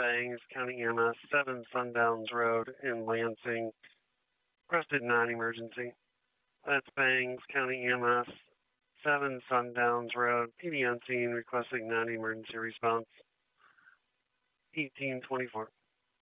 Bangs, County EMS, 7 Sundowns Road in Lansing. Requested non-emergency. That's Bangs, County EMS, 7 Sundowns Road, PD on scene, requesting non-emergency response. 1824.